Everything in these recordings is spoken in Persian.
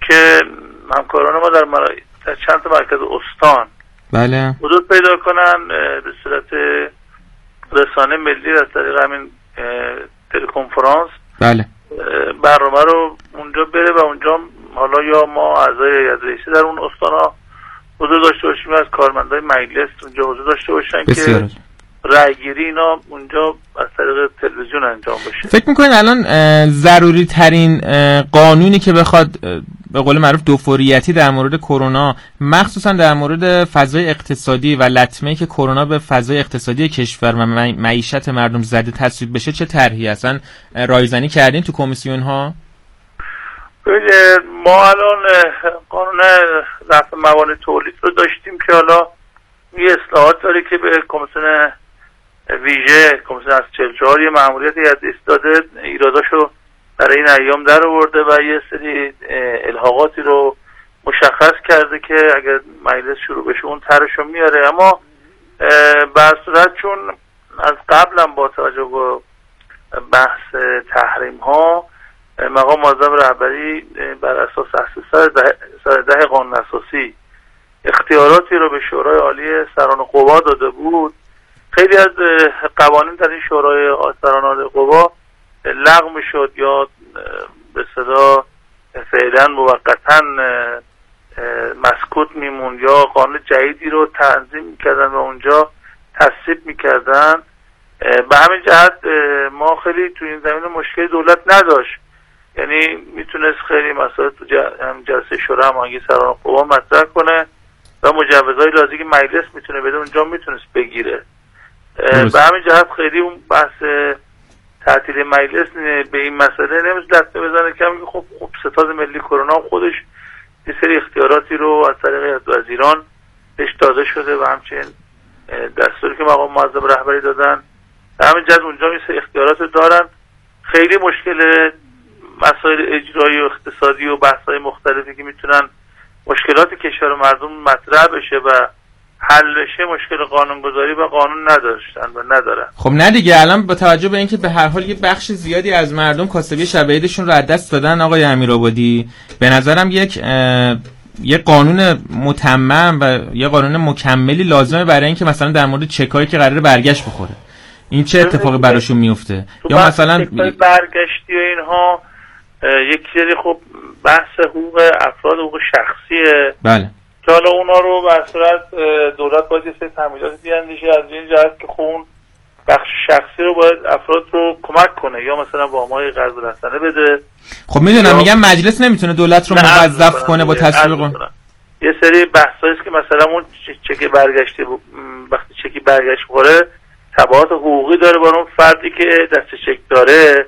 که همکاران ما در چند تا مرکز استان بله حضور پیدا کنن، به صورت رسانه ملی از طریق همین تلکنفرانس بله برنامه رو اونجا بره و اونجا حالا یا ما اعضای هیئت رئیسه در اون استانا حضور داشته باشیم، از کارمندای مجلس اونجا حضور داشته باشن بسیار. که رأیگیری اینا اونجا از طریق تلویزیون انجام بشه. فکر میکنین الان ضروری ترین قانونی که بخواد به قول معروف دوفوریتی در مورد کرونا، مخصوصا در مورد فضای اقتصادی و لطمه‌ای که کرونا به فضای اقتصادی کشور و معیشت مردم زده تصویب بشه، چه طرحی اصلا رایزنی کردین تو کمیسیون ها؟ ما الان قانون رفع موانع تولید رو داشتیم که حالا یه اصلاحات داره که به کمیسیون ویژه کمیسیون از 44 یه مأموریت هیئت داده، ایراداشو برای این ایام در آورده و یه سری الحاقاتی رو مشخص کرده که اگر مجلس شروع بشه اون طرحشو میاره. اما به هر صورت چون از قبلم با توجه به بحث تحریم ها مقام معظم رهبری بر اساس 110 قانون اساسی اختیاراتی رو به شورای عالی سران قوا داده بود، خیلی از قوانین در این شورای سران قوا لغو میشد یا به اصطلاح فعلا موقتا مسکوت میمون یا قانون جدیدی رو تنظیم میکردن و اونجا تصویب میکردن. به همین جهت ما خیلی تو این زمینه مشکل دولت نداشت، یعنی میتونست خیلی مسائل تو جلسه شورای هماهنگی سران قوا مطرح کنه و مجوزهای لازمی که مجلس میتونه بده اونجا میتونست بگیره. به همین جهت خیلی اون بحث تعطیل مجلس به این مسئله نمیشه لطمه بزنه که خب ستاد ملی کرونا خودش یه سری اختیاراتی رو از طریق هیئت وزیران بهش داده شده و همچنین دستوری که مقام معظم رهبری دادن، به همین جهت اونجا یه سری اختیارات دارن. خیلی مشکل مسائل اجرایی و اقتصادی و بحث‌های مختلفی که میتونن مشکلات کشور و مردم مطرح بشه و حل بشه مشکل قانونگذاری و قانون نداشتن و ندارن. خب نه دیگه، الان با توجه به اینکه به هر حال یه بخش زیادی از مردم کاسبی شب عیدشون رو از دست دادن آقای امیرآبادی، به نظرم یه قانون متمم و یه قانون مکملی لازمه برای اینکه مثلا در مورد چکایی که قراره برگشت بخوره این چه اتفاقی براشون میفته، یا مثلا برگشتی و اینها یک سری خب بحث حقوق افراد، حقوق شخصیه. بله که حالا اونا رو به صورت دولت باید یه سری تمهیدات بیاندیشه از این جهت که خون بخش شخصی رو باید افراد رو کمک کنه یا مثلا وامای قرض الحسنه بده. خب میدونم میگم مجلس نمیتونه دولت رو موظف کنه با تصویب. یه سری بحثایی است که مثلا اون چکی برگشتی وقتی چکی برگشت بخوره تبعات حقوقی داره برای اون فردی که دست چک داره.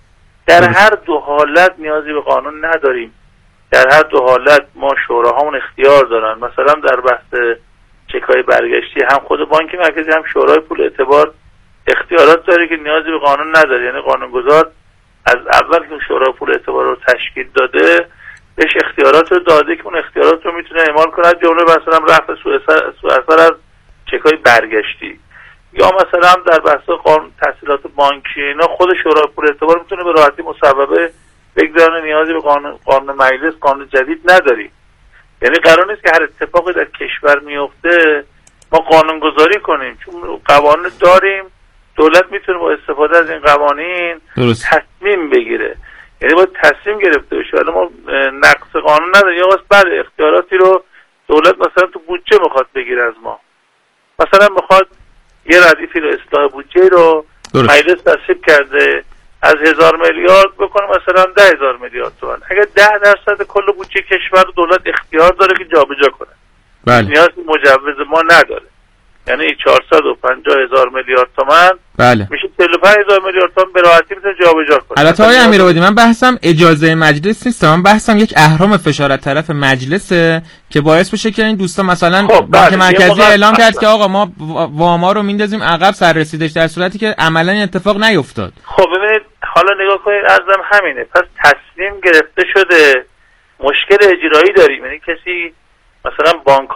در هر دو حالت نیازی به قانون نداریم، در هر دو حالت ما شوراهامون اختیار دارن. مثلا در بحث چکای برگشتی هم خود بانک مرکزی هم شورای پول اعتبار اختیارات داره که نیازی به قانون نداره، یعنی قانونگذار از اول که شورای پول اعتبار رو تشکیل داده بهش اختیارات رو داده که اون اختیارات رو میتونه اعمال کنه، جمله مثلا رفع سوء اثر از چکای برگشتی یا مثلا در بحث قانون تسهیلات بانکی اینا خود شورای پول اعتبار میتونه به راحتی مصوبه بگذارن، نیازی به قانون مجلس قانون جدید نداری. یعنی قرار نیست که هر اتفاقی در کشور میفته ما قانون گذاری کنیم، چون قوانین داریم، دولت میتونه با استفاده از این قوانین تصمیم بگیره، یعنی باید تصمیم گرفته بشه. ولی ما نقص قانون نداریم، یا بعد اختیاراتی رو دولت مثلا تو بودجه میخواد بگیره از ما، مثلا میخواد یه ردیفی رو اصلاح بودجه رو مجلس تصویب کرده از 1000 میلیارد بکنه مثلا 10,000 میلیارد تومان، اگر 10% کل بودجه کشور دولت اختیار داره که جابجا کنه. بله. نیاز مجوز ما نداره، یعنی 450,000 میلیارد تومان بله. میشه 45,000 میلیارد تومان به راحتی میتونه جابجا کنه. البته آقای امیرآبادی من بحثم اجازه مجلس نیست، من بحثم یک اهرم فشار از طرف مجلسه که باعث بشه که این دوستا مثلا بانک مرکزی اعلام کرد که آقا ما واما رو میندازیم عقب سررسیدش، در صورتی که عملا این اتفاق نیفتاد. خب ببینید حالا نگاه کنید، ارزم همینه، پس تصمیم گرفته شده، مشکل اجرایی داریم، یعنی کسی مثلا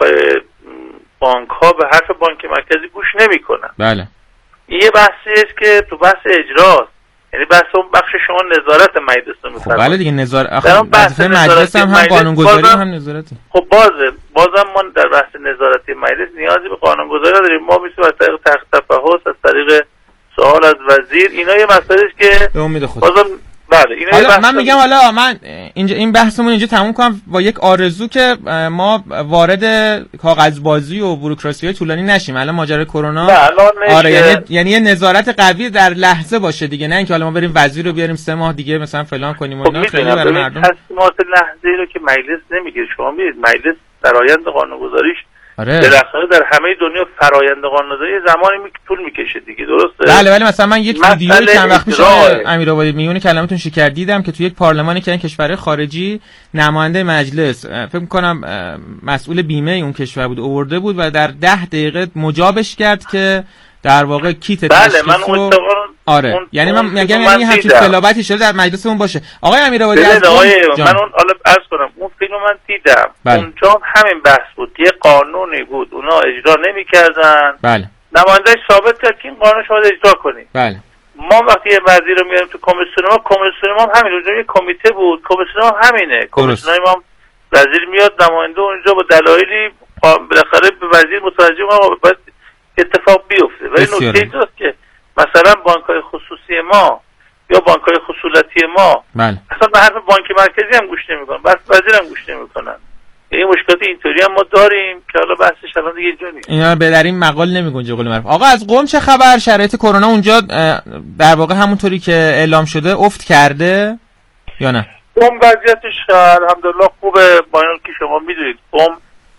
بانک ها به حرف بانک مرکزی گوش نمیکنن. بله. این یه بحثی است که تو بحث اجراست. یعنی بحث اون بخش شما نظارت مجلس رو خب بله دیگه نظارت وظیفه مجلس هم قانونگذاری هم نظارته. خب بازم ما در بحث نظارتی مجلس نیازی به قانونگذاری نداریم. ما میتونیم از طریق تحقیق تفحص، از طریق سوال از وزیر، اینا یه مسئله است که به امید خدا بازم بله اینا حالا من میگم حالا من اینجا این بحثمون اینجا تموم کنم با یک آرزو که ما وارد کاغذبازی و بوروکراسی طولانی نشیم. الان ماجرای کرونا آره یعنی یه نظارت قوی در لحظه باشه دیگه، نه اینکه حالا ما بریم وزیر رو بیاریم 3 ماه دیگه مثلا فلان کنیم و اینا. خیلی برای مردم تصمیمات لحظه‌ای رو که مجلس نمیگیره. شما می‌بینید مجلس فرآیند قانون‌گذاریش آره بالاخره در همه دنیا فرآیند قانون‌گذاری زمانی طول می‌کشه دیگه، درسته؟ بله ولی مثلا من یک ویدیویی چند وقت پیش امیرآبادی میون کلمه تون شکر دیدم که تو یک پارلمانی که این کشور خارجی نماینده مجلس فکر می‌کنم مسئول بیمه اون کشور بود آورده بود و در 10 دقیقه مجابش کرد که در واقع کیت تشخیص من اون آره یعنی من میگم یعنی همچین خلابتی شده در مجلسمون باشه. آقای امیرآبادی من اون حالا عرض کنم اون فیلمو من دیدم. اونجا همین بحث بود، یه قانونی بود اونا اجرا نمی‌کردن. بله نماینده‌اش ثابت کرد که این قانون شما اجرا کنید. بله ما وقتی یه وزیر رو میاریم تو کمیسیون ما همین اونجا یه کمیته بود، کمیسیون ما همینه. کمیسیون ما وزیر میاد نماینده اونجا با دلایلی بالاخره به وزیر متوجه ما باید اتفاق بیفته. ولی نکته اینجاست که مثلا بانک‌های خصوصی ما یا بانک‌های خصوصی ما بله اصلا به حرف بانک مرکزی هم گوش نمی‌کنن، بس وزیر هم گوش نمی‌کنن. این مشکلات اینطوری هم ما داریم که حالا بحثش الان دیگه اینجا نیست. اینا به در این مقال نمی‌گنجه قول معروف. آقا از قم چه خبر؟ شرایط کرونا اونجا در واقع همونطوری که اعلام شده افت کرده یا نه؟ قم وضعیتش الحمدلله خوبه. با اینکه که شما می‌دونید قم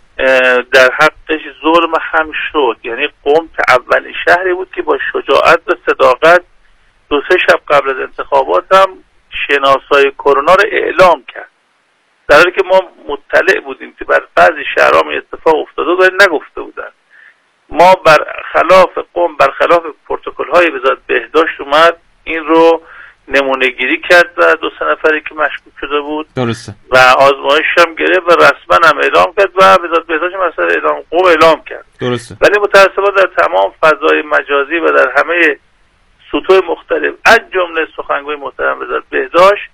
در حقش ظلم هم شد. یعنی قم که اولین شهری بود که با شجاعت و صداقت 2-3 شب قبل از انتخابات هم شناسایی کرونا رو اعلام کرد، در حالی که ما مطلع بودیم که بر بعضی شهرها اتفاق افتاده ولی نگفته بودن. ما برخلاف قم برخلاف پروتکل‌های وزارت بهداشت اومد این رو نمونه گیری کرد و 2-3 نفری که مشکوک شده بود درسته و آزمایش هم گرفت و رسما هم اعلام کرد و وزارت بهداشت مثلا قم اعلام کرد. درسته. ولی متأسفانه در تمام فضای مجازی و در همه سطوح مختلف از جمله سخنگوی محترم وزارت بهداشت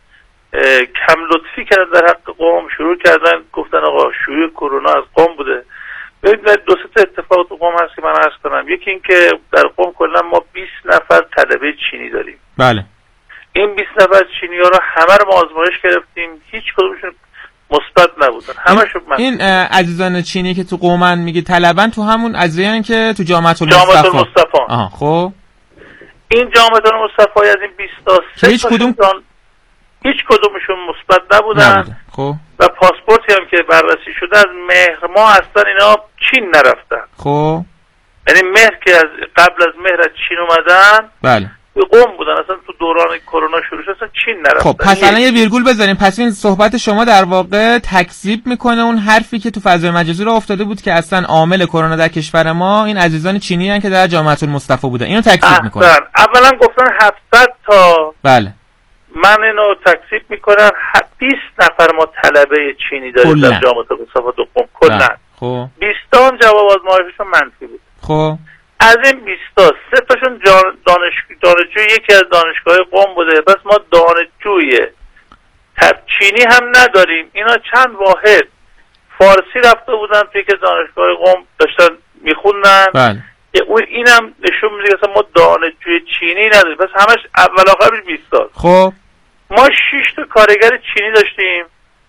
کم لطفی کردن در حق قم. شروع کردن گفتن آقا شیوع کرونا از قم بوده. ببینید 2-3 اتفاق تو قم هست که من عرض کنم. یکی این که در قم کلا ما 20 نفر طلبه چینی داریم. بله. این 20 نفر چینی‌ها رو همه رو ما آزمایش گرفتیم، هیچ کدومشون مثبت نبودن، همشون منفی. این عزیزان چینی که تو قومن میگه طلبن تو همون عزیزانی که تو جامعه المصطفی. آها خب این جامعه المصطفی از این 23 هیچ کدومشون مثبت نبودن. خب و پاسپورتی هم که بررسی شده از مهر ماه اصلا اینا چین نرفتن. خب یعنی مهر که از قبل از مهر از چین اومدن بله به قم بودن، اصلا تو دوران کرونا شروع شد اصلا چین نرفتن. خب پس الان یه ویرگول بذاریم. پس این صحبت شما در واقع تکذیب میکنه اون حرفی که تو فضای مجازی رو افتاده بود که اصلا عامل کرونا در کشور ما این عزیزان چینی ان که در جامعه المصطفی بودن. اینو تکذیب میکنه. اولا گفتن 700 تا. بله من اینو تکذیب میکنم. 20 نفر ما طلبه چینی داریم در جامعه المصطفی دو قم کلا. خب 20 تا جواب آزمایششون منفی بود. خب از این 20 تا 3 تاشون دانشجوی یکی از دانشگاه قم بوده. پس ما دانشجوی چینی هم نداریم. اینا چند واحد فارسی رفته بودن توی که دانشگاه قم داشتن میخوندن. بله. اینم نشون میده که ما دانشجوی چینی نداریم. پس همش اول آخرش 20 تا. خب ما 6 تا کارگر چینی داشتیم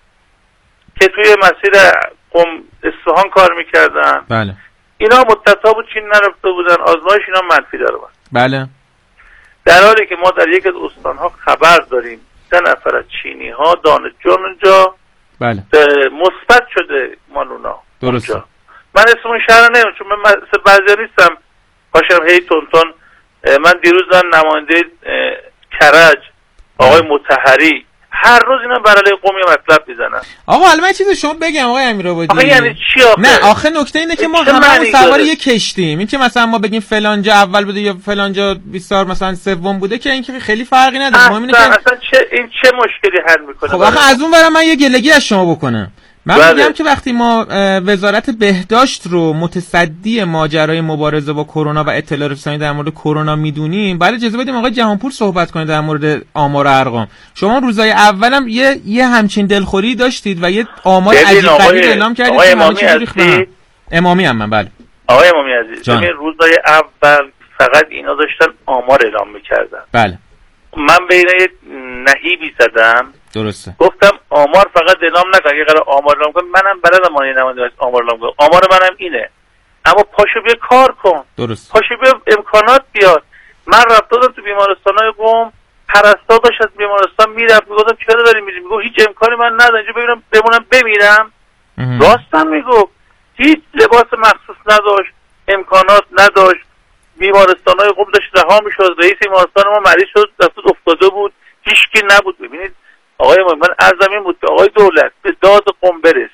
که توی مسیر قم اصفهان کار میکردن. بله. اینا مدت‌ها بود چین نرفته بودن، آزمایش اینا منفی داره بود. بله. در حالی که ما در یک از استان‌ها خبر داریم 3 نفر از چینی‌ها دانشجو اونجا بله مثبت شده مالونا. درسته. من اسم اون شهر نمیدونم چون من مثل بعضیا نیستم باشم هی تونتون. من دیروز نماینده کرج آقای مطهری هر روز اینا برای قومی مطلب میزنن. آقا الان من چیزی شما بگم آقای امیرآبادی. آخه یعنی چی آخه؟ نه آخه نکته اینه که ما هممون سوار یک کشتیم. این که مثلا ما بگیم فلان جا اول بوده یا فلان جا 20 مثلا سوم بوده که این که خیلی فرقی نداره. مهم اینه که اصلا چه مشکلی حل میکنه. خب آخه از اون ورم من یه گلگی از شما بکنم. من میگم که وقتی ما وزارت بهداشت رو متصدی ماجرای مبارزه با کرونا و اطلاع رسانی در مورد کرونا میدونیم، بعد اجازه بدیم آقای جهانپور صحبت کنید در مورد آمار و ارقام. شما روزای اولم یه همچین دلخوری داشتید و یه آمار عجیب غریب اعلام کردید. آقای امامی عزیز، امامی هم من، بله آقای امامی عزیز، ببین روزای اول فقط اینا داشتن آمار اعلام میکردن. بله. من به اینا یه نهیبی زدم. درسته. گفتم آمار فقط اعلام نکن، اگه قرار آمار اعلام کن، منم بلدم مانی نماینده آمار اعلام کنم، آمار منم اینه، اما پاشو بیا کار کن. درست. پاشو بیا امکانات بیاد. من رفتم تو بیمارستانای قم، پرستار داشت از بیمارستان میرفت، میگفتم چرا داری میری؟ میگفت هیچ امکانی من ندارم اینجا ببینم بمونم بمیرم. راستم میگفت، هیچ لباس مخصوص نداشت، امکانات نداشت. بیمارستانای قم داشت رها میشد، رئیس بیمارستان ما مریض شد دستش افتاده بود، هیچکی نبود. ببینید آقای من عرضم این بود که آقای دولت به داد قم برس،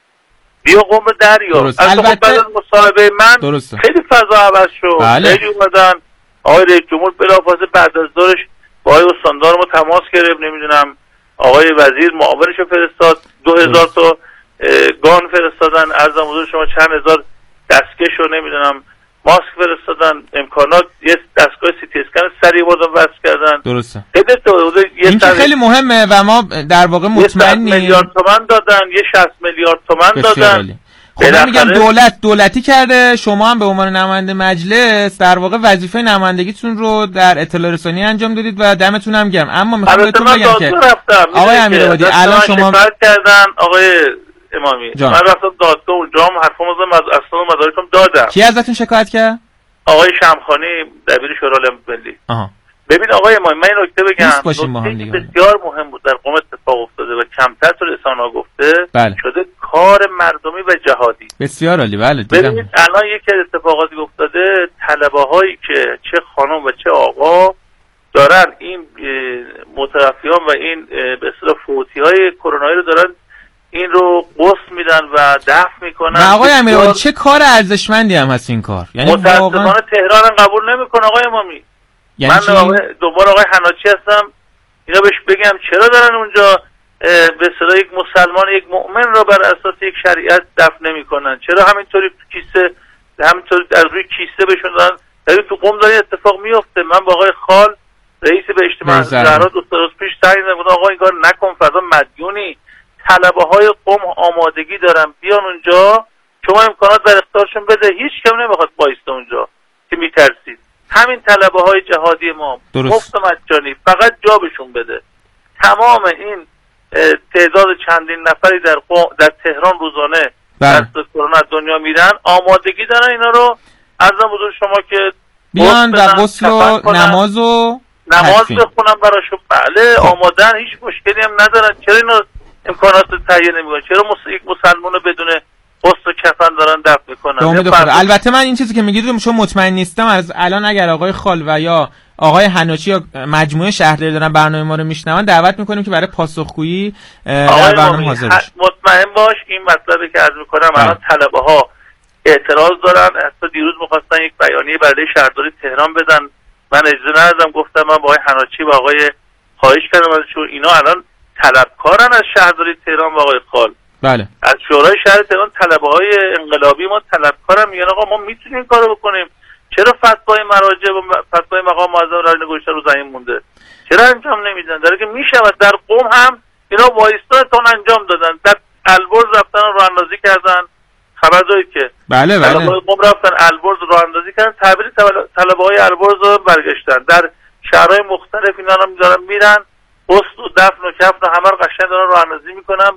بیا قم رو دریار. البته بعد از مصاحبه من درسته. خیلی فضا عوض شد. بله. خیلی اومدن آقای رئیس جمهور بلافاصله بعد از ظهرش با آقای استاندار ما تماس گرفت، نمیدونم آقای وزیر معاونش فرستاد، 2000 تا گان فرستادن، عرضم حضور شما چند هزار دستکش رو نمیدونم ماسک فرستادن، امکانات، یه دستگاه سی تی اسکن سریع بردن وصل کردن. درسته. این که خیلی مهمه و ما در واقع مطمئنیم. 100 میلیارد تومان دادن، یه 60 میلیارد تومان دادن. خب من میگم دولتی کرده، شما هم به عنوان نماینده مجلس در واقع وظیفه نمایندگیتون رو در اطلاع رسانی انجام دادید و دمتون هم گرم. اما میخوام بهتون بگم که آقای امیرآبادی الان شما کردن آقای امامی جان. من رفتم دادگاه اونجا هم حرفم از اصلا مدارکم دادم. کی ازتون شکایت کرد؟ آقای شمخانی دبیر شورای ملی. ببین آقای امامی من این نکته بگم، نکته بسیار مهم بود در قم اتفاق افتاده و کمتر تو رسانه‌ها گفته. بله. شده کار مردمی و جهادی. بسیار عالی. بله. ببینید الان یکی از اتفاقاتی افتاده، طلبه‌هایی که چه خانم و چه آقا دارن این متوفیان و این به اصطلاح فوتی‌های کرونایی رو دارن این رو قسم میدن و دفن میکنن. آقای امیرآبادی چه کار ارزشمندی هم هست این کار. یعنی متاسفانه تهران هم قبول نمیکنه آقای امامی. یعنی من دوباره آقای حناچی هستم، اینا بهش بگم چرا دارن اونجا به اصطلاح یک مسلمان، یک مؤمن رو بر اساس یک شریعت دفن نمیکنن؟ چرا همینطوری تو کیسه، همینطوری از روی کیسه بهشون دادن؟ تو قم داره اتفاق میفته. من با آقای خال رئیس به اجتماع زهرا دو روز پیش تعیین کردم، آقا این کار نکن، فضا مدیونی. طلبه‌های قم آمادگی دارن بیان اونجا، شما امکانات در اختیارشون بده، هیچ کم نمیخواد بایسته اونجا که میترسید. همین طلبه‌های جهادی ما مفت و مجانی، فقط جا بهشون بده. تمام این تعداد چندین نفری در تهران روزانه دست کرونا دنیا میرن، آمادگی دارن اینا رو عرضم حضور شما که بیان و غسل و نماز بخونن براشون. بله آمادن، هیچ مشکلی هم ندارن. چرا اینا امکانات رو تهیه نمی‌کنن؟ چرا یک مسلمان رو بدون غسل و کفن دارن دفن می‌کنن؟ البته من این چیزی که میگید چون مطمئن نیستم، از الان اگر آقای خال و یا آقای حناچی یا مجموعه شهرداری دارن برنامه ما رو میشنون، دعوت می‌کنیم که برای پاسخگویی در برنامه حاضر بشن. مطمئن باش این مطلبی که عرض می‌کنم الان طلبه‌ها اعتراض دارن. حتی دیروز می‌خواستن یک بیانیه برای شهرداری تهران بدن، من اجازه ندادم، گفتم من با آقای حناچی و آقای خواهش کردم ازشون، اینا الان طلبکارن از شهرداری تهران و آقای خال. بله. از شورای شهر تهران طلبه‌های انقلابی ما طلبکارن، میگن آقا ما میتونیم این کارو بکنیم. چرا فتوای مراجع و فتوای مقام معظم رای نگوشته رو زمین مونده؟ چرا انجام نمیدن؟ در که میشود در قم هم اینا وایستادن انجام دادن، در البرز رفتن راه اندازی کردن. خبر دارید که بله قم رفتن البرز راه اندازی کردن، تعبیر طلبه‌های البرز رو برگشتن. در شهرهای مختلف اینا رو میذارن میرن، غسل و دفن و کفن و همه رو قشنگ دارن راه اندازی میکنن.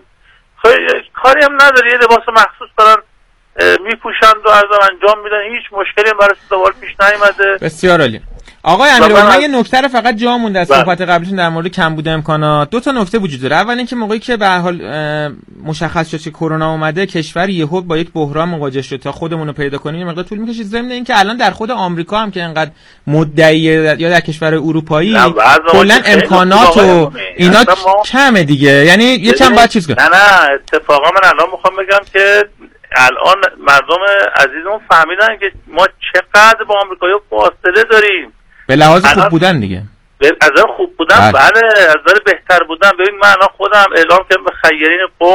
کاری هم نداره، یه لباس مخصوص دارن میپوشند و انجام میدن، هیچ مشکلی هم برای سوال پیش نیامده. بسیار عالی. آقای امیرآبادی من یه نکته رو فقط جا مونده از صحبت قبلیتون در مورد کمبود امکانات. دو تا نکته وجود داره. اول اینکه موقعی که به هر حال مشخص شد که کرونا اومده، کشور یهو با یک بحران مواجه شد. تا خودمون رو پیدا کنیم مقدار طول میکشه. ضمن اینکه الان در خود آمریکا هم که انقدر مدعیه یا در کشور اروپایی کلا امکانات و اینا کمه دیگه، یعنی یکم باید چیز کنه. نه اتفاقا من الان میخوام بگم که الان مردم عزیزمون فهمیدن که ما چقدر با آمریکایی‌ها فاصله داریم. به لحاظ خوب بودن دیگه. از نظر خوب بودن بله، از نظر بهتر بودن. ببین من الان خودم اعلام کردم به خیرین قم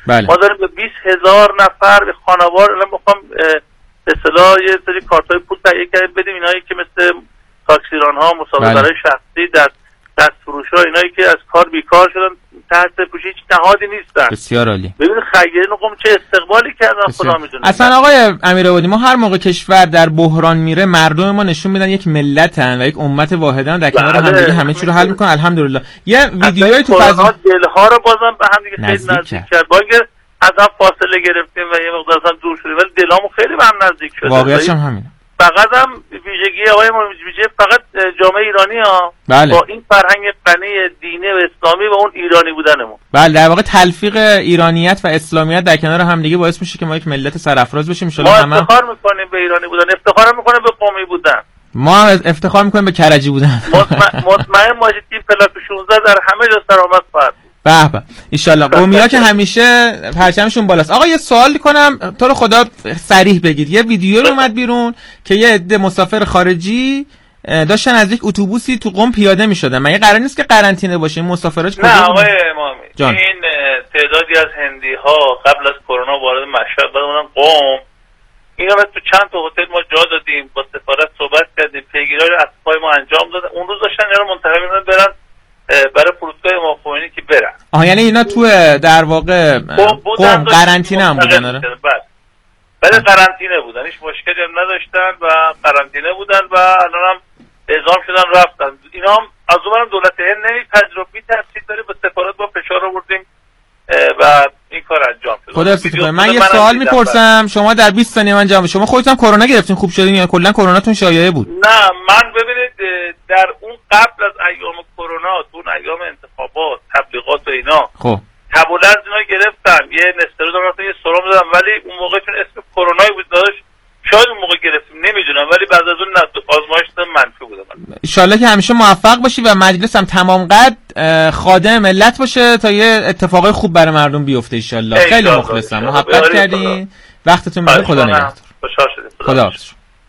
بله. ما داریم به 20,000 نفر به خانوار الان میخوام به اصطلاح یه سری کارت‌های پول تهیه کردیم بدیم اینایی که مثل تاکسیران‌ها، مسابقه برای شخصی، در دستفروش‌ها، اینایی که از کار بیکار شدن تحت پوشش هیچ نهادی نیستن. بسیار عالی. ببین خیرین قوم چه استقبالی کردن خدا میدونه. اصلا آقای امیرآبادی ما هر موقع کشور در بحران میره مردم ما نشون میدن یک ملتن و یک امت واحدن در کنار همدیگه همه چی رو حل میکنن. الحمدلله. یه ویدیویی تو فضا دلها رو بازم به هم دیگه خیلی نزدیک کرد. با اینکه از هم فاصله گرفتیم و یه مقدار اصلا دور شدیم ولی دلامون خیلی به هم نزدیک شده. واقعیتش هم همینه. فقط هم ویژگی آقای ما ویژه فقط جامعه ایرانی ها بله. با این فرهنگ غنی دینی و اسلامی و اون ایرانی بودنمون. بله در واقع تلفیق ایرانیت و اسلامیت در کنار هم دیگه باعث میشه که ما یک ملت سرافراز بشیم ان شاءالله. ما افتخار میکنیم به ایرانی بودن، افتخار میکنیم به قومی بودن. ما افتخار میکنیم به کرجی بودن. مطمئن باشید تیم پلاک 16 در همه جا سرآمد خواهد. به به ان شاءالله. قومی‌ها که همیشه پرچمشون بالاست. آقا یه سوال کنم تو رو خدا صریح بگید. یه ویدیو اومد بیرون که یه عده مسافر خارجی داشتن از یک اتوبوسی تو قم پیاده میشدن. مگه قرار نیست که قرنطینه باشه مسافراش کجا؟ نه آقای امامی این تعدادی از هندی‌ها قبل از کرونا وارد مشهد شدن قم. اینا تو چند تا هتل ما جا دادیم، با سفارت صحبت کردیم، پیگیری رو از پای ما انجام دادن. اون روز داشتن اینا رو منتخب می‌کردن برن برای فرودگاه امام خمینی که برن. یعنی اینا تو در واقع قم قرنطینه هم بودن. آره ولی قرنطینه بودن، هیچ مشکلی هم نداشتن و قرنطینه بودن و الان هم اعزام شدن رفتن. اینا هم از اونم دولت هند نمی‌پذیرفت، تفصیل داره با سفارت با فشار آوردیم و این کار انجام شد. خدا حفظتون کنه. من یه سوال میپرسم، شما در 20 ثانیه من جواب. شما خودتون کرونا گرفتین خوب شدین یا کلا کروناتون شایعه بود؟ نه من ببینید در اون قبل از ایام کرونا تو ایام انتخابات تبلیغات و اینا خب تبولنز اینا گرفتم، یه نسترو دادم، یه سرم دادم، ولی اون موقع چون اسم کرونایی بود داشت شاید اون موقع گرفتیم نمیدونم، ولی بعد از اون آزمایش منفی بوده. ان شاءالله که همیشه موفق باشی و مجلس هم تمام قد خادم ملت باشه تا یه اتفاقای خوب برای مردم بیفته ان شاءالله. خیلی مخلصم. محبت کردین. وقتتون بخیر. خدا نگهدار. خوشحال شدیم. خدا حافظ.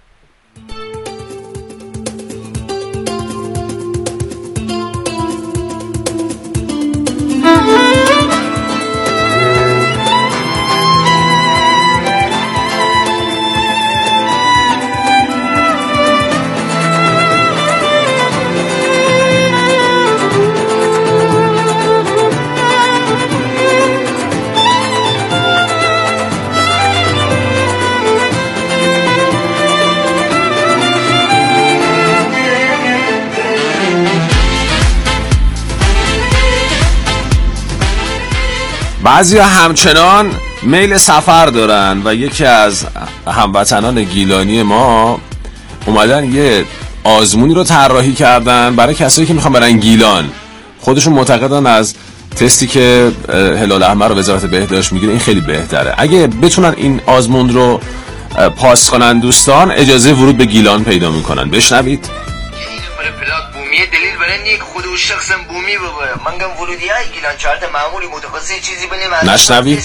بعضیا همچنان میل سفر دارن و یکی از هموطنان گیلانی ما اومدن یه آزمونی رو طراحی کردن برای کسایی که میخوان برن گیلان. خودشون معتقدن از تستی که هلال احمر و وزارت بهداشت میگیره این خیلی بهتره. اگه بتونن این آزمون رو پاس کنن دوستان اجازه ورود به گیلان پیدا میکنن. بشنوید. یه دلیل برای اینکه خود اون شخصم بومی بابا من گم ورودی های گیلان چارت معمولی متخصص چیزی بنیم نشنوید.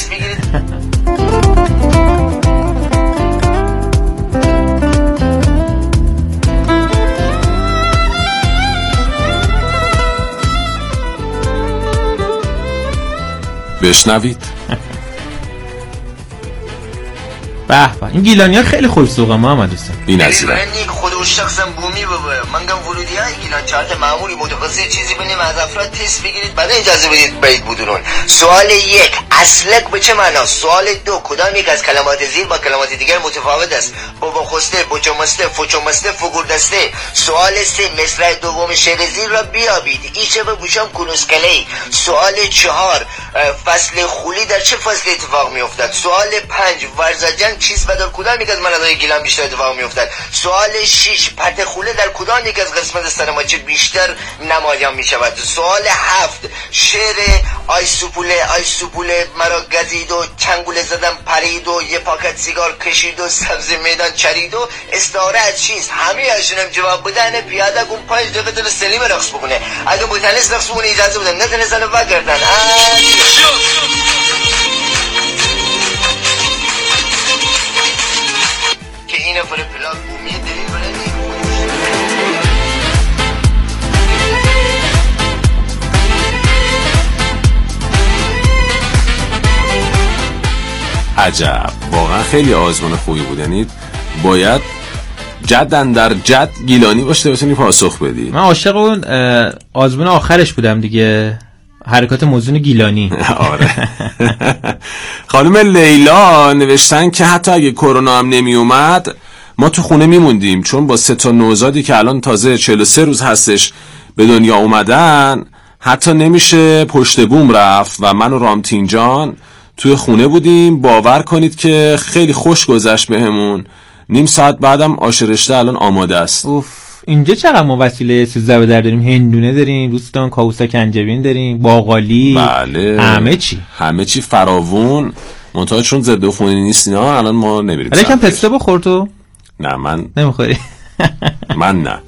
بشنوید. به به این گیلانی‌ها خیلی خوش‌ذوقه محمد حسین. بی‌نظیره. خود اون شخصم بومی بابا من گم ورودی های گیلان چارت معمولی متخصص چیزی بنیم از افراد تست بگیرید بعد اجازه بدید برید بدونون. سوال 1 اسلک به چه معناست؟ سوال 2 کدام یک از کلمات زیر با کلمات دیگر متفاوت است؟ بابا خوسته، بچمسته، فچمسته، فگوردسته. سوال 3 مصرع دوم شعر زیر را بیابید. ایچه به بوشم کنوسکلی. سوال 4 فصل خولی در چه فصل اتفاق میافتد؟ سوال 5 ورزجن چیز بدل کدام یک از مناطق گیلان بیشتر اتفاق میافتد؟ سوال 6 پرت خوله در کدام یک از قسمت سر ماچه بیشتر نمایان می شود؟ سوال 7 شعر آی سوپوله مرا گزید و چنگوله زدم پرید و یه پاکت سیگار کشید و سبز میدان چرید و استعاره از چیز؟ همه اشونم جواب بدن پیاده گون 5 دقیقه داره سلیم رقص بکنه. اگه بوتنس رقص بکنه اجازه بدن نه تنه زنه وگردن که این نفر پلاک بومی دلیل برای عجب، واقعا خیلی آزمون خوبی بود. یعنی باید جدن در جد گیلانی باشه بتونی پاسخ بدی. من عاشق اون آزمون آخرش بودم دیگه، حرکات موزون گیلانی. آره. خانم لیلا نوشتن که حتی اگه کرونا هم نمی اومد ما تو خونه میموندیم، چون با 3 نوزادی که الان تازه 43 روز هستش به دنیا اومدن حتی نمیشه پشت بوم رفت و من و رامتین جان توی خونه بودیم. باور کنید که خیلی خوش گذشت بهمون. نیم ساعت بعدم آش رشته الان آماده است. اوف، اینجا چقدر ما وسیله سوزده به در داریم. هندونه داریم دوستان، کاوسک انجبین داریم، باقالی، بله همه چی فراوون. منتها چون ضد عفونی نیست اینا الان ما نمیریم. ولی یکم پسته بخور تو. نه من نمیخوری. من نه.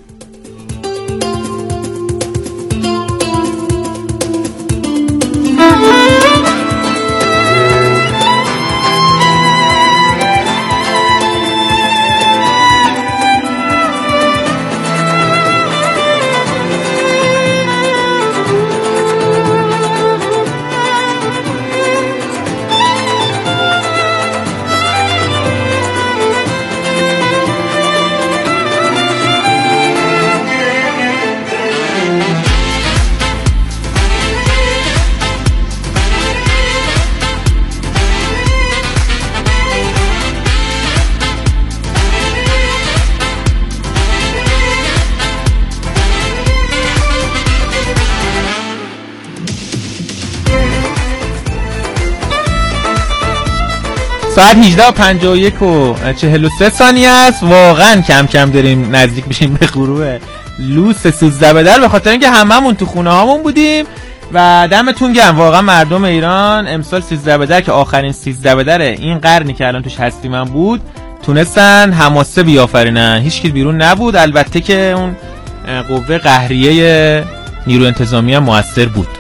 ساعت 18:51:43 است. واقعا کم کم داریم نزدیک بشیم به غروب لوس 13 به در، به خاطر اینکه هممون تو خونه هامون بودیم و دمتون گرم. واقعا مردم ایران امسال 13 به در که آخرین 13 به در این قرنی که الان توش هستیم من بود، تونستن حماسه بیافرینن. هیچ کی بیرون نبود، البته که اون قوه قهریه نیرو انتظامی هم موثر بود.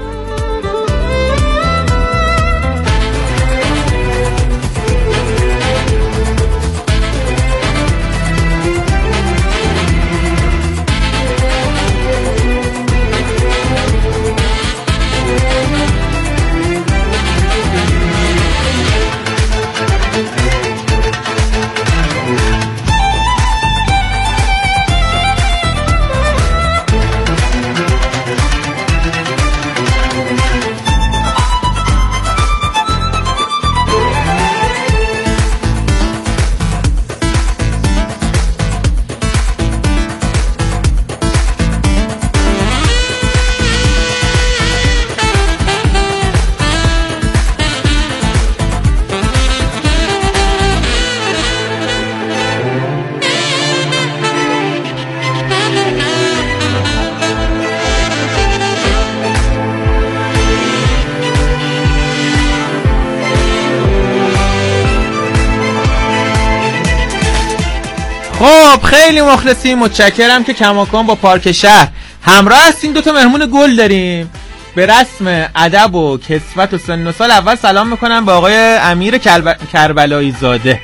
خب خیلی مخلصیم، متشکرم که کماکان با پارک شهر همراه هستین. 2 مهمون گل داریم. به رسم ادب و کسوت و سن و سال اول سلام میکنم به آقای امیر کربلایی زاده.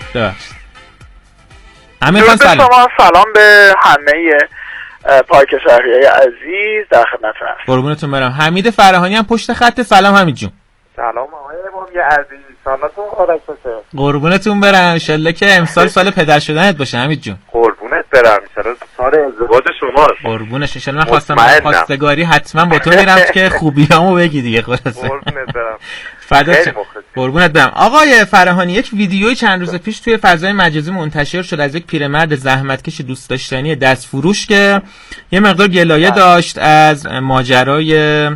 امیر خان سلام. سلام به همه پارک شهریای عزیز، در خدمتتون هستم. قربونتون برم. حمید فرهانی هم پشت خط. سلام حمید جون. سلام آقای امامی عزیز، سالتون مبارک باشه. قربونتون برم، ان شاءالله که امسال سال پدر شدنت باشه حمید جون. قربونت برم، ان شاءالله سال ازدواج شماست. قربونش. ان شاءالله من خواستم خواستگاری حتما با تو میرم که خوبیامو بگی دیگه. خلاصه قربونت برم. فدات قربونت برم. آقای فرهانی، یک ویدیوی چند روز پیش توی فضای مجازی منتشر شد از یک پیرمرد زحمتکش دوست داشتنی دستفروش که یه مقدار گلایه داشت از ماجرای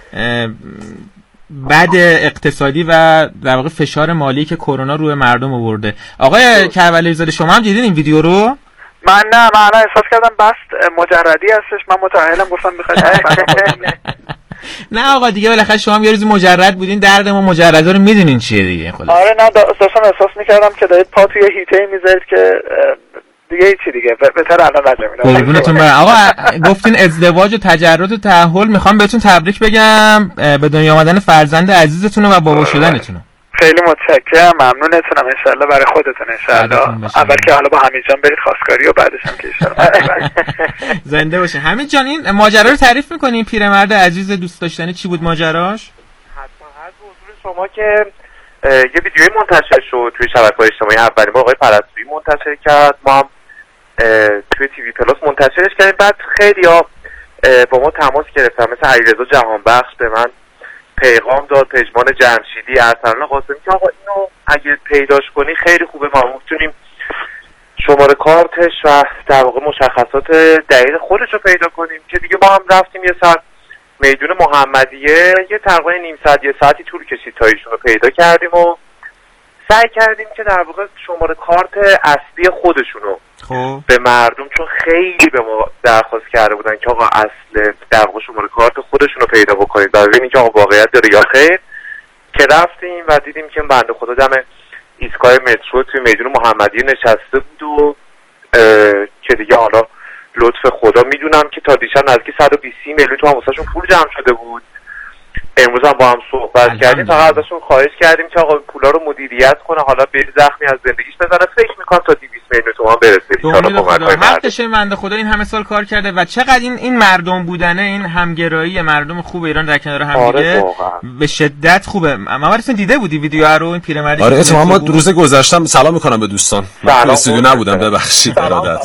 بد اقتصادی و در واقع فشار مالی که کرونا روی مردم آورده. آقای کربلایی زاده شما هم دیدین این ویدیو رو؟ من نه، من احساس کردم بس مجردی هستش. من متأهلم، گفتم بخواید. نه آقا دیگه بالاخره شما هم یه روزی مجرد بودین، درد ما مجردا رو میدونین چیه دیگه. خلاص آره نه، داشتم احساس میکردم که دارید پا توی هیته میذارید که دیگه هیچی دیگه بهتر الان نجا. قربونتون برم. آقا گفتین ازدواج و تجرد و تأهل، میخوام بهتون تبریک بگم به دنیا آمدن فرزند عزیزتون و بابا شدنتون. خیلی متشکرم، ممنونتونم. ان شاءالله برای خودتون ان شاءالله. اول که حالا با حمید جان برید خواستگاری و بعدش هم که ان شاءالله. زنده باشین. حمید جان این ماجرا رو تعریف می‌کنین؟ پیرمرد عزیز دوست داشتنی چی بود ماجراش؟ حتما. هر حضور شما که یه ویدیوی منتشر شد توی شبکه‌های اجتماعی، اولین بار آقای پرستویی منتشر کرد، ما هم توی تیوی پلاس منتشرش کردیم. بعد خیلی‌ها با ما تماس گرفتن، مثل علیرضا جهانبخش به من پیغام داد، پژمان جمشیدی، ارسلان قاسمی که آقا اینو اگه پیداش کنی خیلی خوبه، ما میتونیم شماره کارتش و در واقع مشخصات دقیق خودش رو پیدا کنیم. که دیگه ما هم رفتیم یه ساعت میدون محمدیه، یه تقریبا نیم ساعت یه ساعتی طول کشید تا ایشون رو پیدا کردیم و سعی کردیم که در واقع شماره کارت اصلی خودشونو به مردم، چون خیلی به ما درخواست کرده بودن که آقا اصل در واقع شماره کارت خودشونو پیدا بکنید و ببینید که آقا واقعیت داره یا خیر، که رفتیم و دیدیم که بنده خدا دم ایستگاه مترو توی میدون محمدیه نشسته بود و که دیگه حالا لطف خدا میدونم که تا دیشب نزدیک 120 میلیون تومان واسهشون پول جمع شده بود. امروز هم با هم صحبت کردیم، فقط ازشون خواهش کردیم که آقا پولا رو مدیریت کنه، حالا به زخمی از زندگیش بزنه. فکر میکنم تا 200 میلیون تومان برسه. حقش بنده خدا این همه سال کار کرده و چقدر این مردم بودنه، این همگرایی مردم خوب ایران در کنار هم دیگه به شدت خوبه. ما رسن دیده بودی ویدیو رو این پیرمردی؟ آره اتفاقا روز گذشتم سلام میکنم به دوستان، من استودیو نبودم ببخشید ارادت.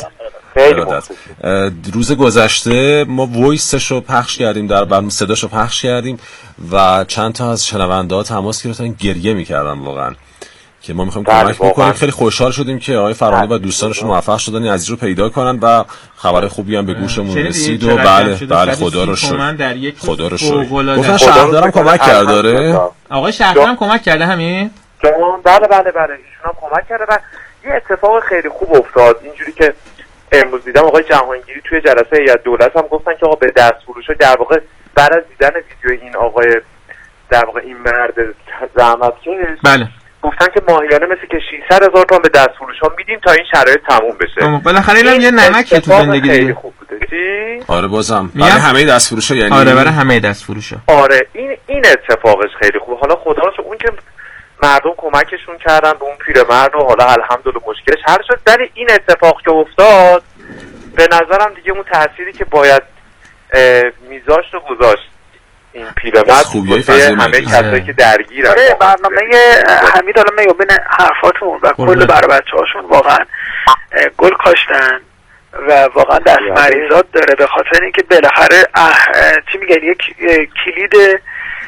روز گذشته ما وایسش رو پخش کردیم، در برنامه صداش رو پخش کردیم و چند تا از شنونده‌ها تماس گرفتن، گریه می‌کردن واقعا که ما می‌خوایم کمک بکنیم. خیلی خوشحال شدیم که آقای فرانی و دوستانشون موفق شدن این عزیز رو پیدا کنن و خبر خوبی هم به گوشمون رسید و بله خدا رو شکر، خدا رو شکر. گفتن شهردارم کمک کرده. داره آقای شهردارم کمک کرده همین؟ بله ایشون هم کمک کرده و یه اتفاق خیلی خوب افتاد. اینجوری که امروز دیدم آقای جهانگیری توی جلسه هیئت دولت هم گفتن که آقا به دستفروشا در واقع بعد از دیدن ویدیو این آقای در واقع این مرد زحمتکش بله گفتن که ماهیانه مثل که 600,000 تومان به دستفروشا میدیم تا این شرایط تموم بشه. بالاخره اینم یه نمکه تو زندگی خیلی خوب بوده. چی؟ آره بازم برای همه دستفروشا، یعنی آره برای همه دستفروشا. آره این اتفاقش خیلی خوبه. حالا خدا رو اون که مردم کمکشون کردن به اون پیرمرد و حالا الحمدلله مشکلش حل شد، ولی این اتفاق که افتاد به نظرم دیگه اون تأثیری که باید میذاشت و گذاشت این پیرمرد همه کسایی که درگیرن. آره برنامه حمید حالا میبین حرفاتون و کل برای بچه‌هاشون واقعا گل کاشتن و واقعا دست مریضات داره، به خاطر اینکه بالاخره چی میگن یک کلید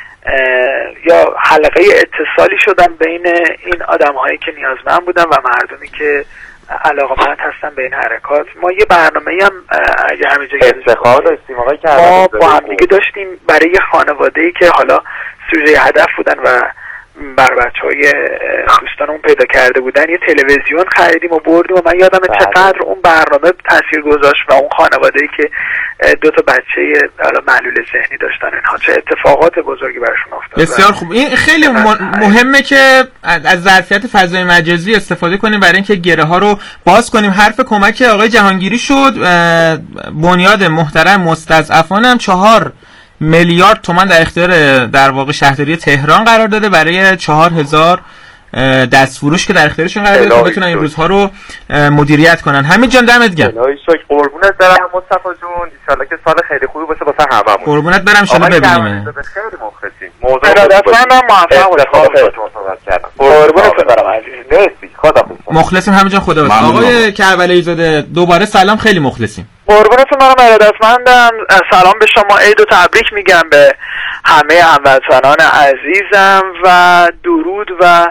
یا حلقه اتصالی شدن بین این آدم‌هایی که نیازمند بودن و مردمی که علاقه‌مند هستن به این حرکات. ما یه برنامه‌ای هم اگه همینجا افتخار داشتیم آقای ما با هم دیگه داشتیم برای خانواده‌ای که حالا سوژه هدف بودن و بر بچه‌های دوستانمون پیدا کرده بودن یه تلویزیون خریدیم و بردیم و من یادمه چقدر اون برنامه تاثیر گذاشت و اون خانواده‌ای که 2 تا بچه حالا معلول ذهنی داشتن اینها چه اتفاقات بزرگی براشون افتاد. بسیار خوب. این خیلی مهمه که از ظرفیت فضای مجازی استفاده کنیم برای اینکه گره ها رو باز کنیم. حرف کمک آقای جهانگیری شد. بنیاد محترم مستضعفان هم 4 میلیارد تومان در اختیار در واقع شهرداری تهران قرار داده برای 4000 دستفروش که در اختیارشون قرار داده که بتونن این روزها رو مدیریت کنن. حمید جان دمت گرم. الهی شکر. قربونت برم مصطفی جون، ان شاءالله که سال خیلی خوبی باشه واسه هممون. قربونت برم، ان شاءالله ببینیم. خیلی مخلصیم. موضوع ارادتمندم، موفق باشید. قربونت برم عزیز. مرسی. خداحافظ. مخلصیم همه جان، خدا حافظ. آقای کربلایی زاده دوباره سلام، خیلی مخلصیم. قربونتون برم، ارادتمندم. سلام به شما، عید و تبریک میگم به همه هموطنان عزیزم و درود و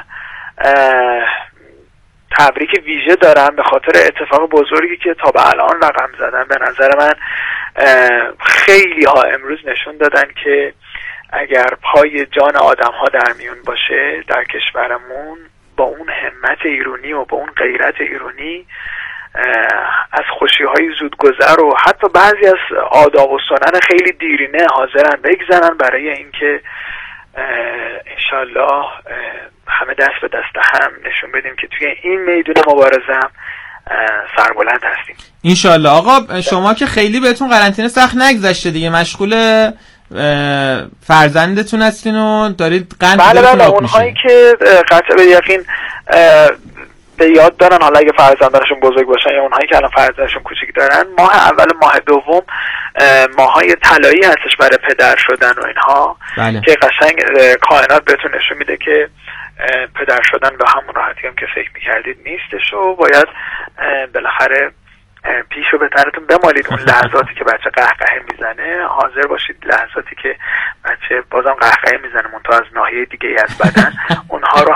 تبریک ویژه دارم به خاطر اتفاق بزرگی که تا به الان رقم زدن. به نظر من خیلی ها امروز نشون دادن که اگر پای جان آدم ها در میون باشه در کشورمون، با اون همت ایرانی و با اون غیرت ایرانی، از خوشی‌های زودگذر و حتی بعضی از آداب و سنن خیلی دیرینه حاضرن بگذارن برای اینکه انشالله همه دست به دست هم نشون بدیم که توی این میدون مبارزه هم سربلند هستیم انشالله. آقا شما که خیلی بهتون قرنطینه سخت نگذشته دیگه، مشغول فرزندتون هستین و دارید قند بله اونهایی که قطع به یقین به یاد دارن، حالا اگه فرزندانشون بزرگ باشن یا اونهایی که الان فرزندانشون کوچیک دارن، ماه اول ماه دوم ماهای طلایی هستش برای پدر شدن و اینها. بله. که قشنگ کائنات بهتون نشون میده که پدر شدن به همون راحتی هم که فکر میکردید نیستش و باید بالاخره پیشو به تنتون بمالید. اون لحظاتی که بچه قهقه میزنه حاضر باشید، لحظاتی که بچه بازم قهقه میزنه منتها از ناحیه دیگه ای از بدن، اونها رو